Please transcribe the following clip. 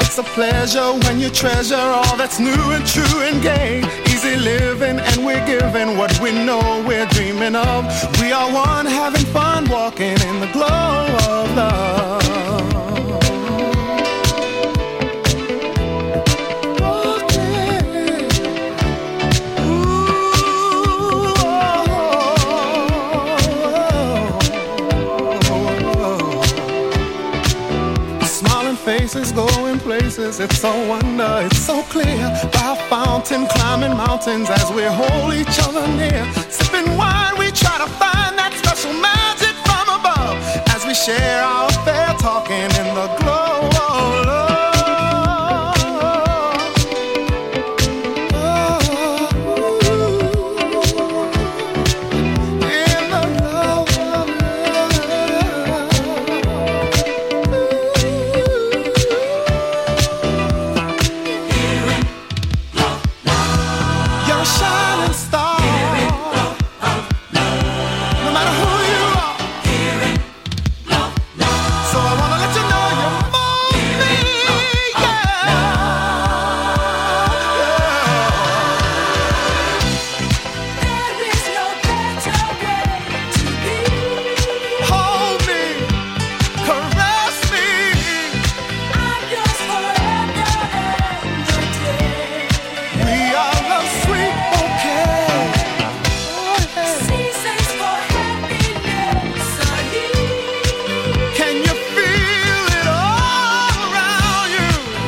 It's a pleasure when you treasure all that's new and true and gay. Easy living and we're giving what we know we're dreaming of. We are one having fun walking in the glow of love. Faces going places, it's so wonder, it's so clear. By a fountain, climbing mountains as we hold each other near. Sipping wine, we try to find that special magic from above as we share our affair, talking in the glow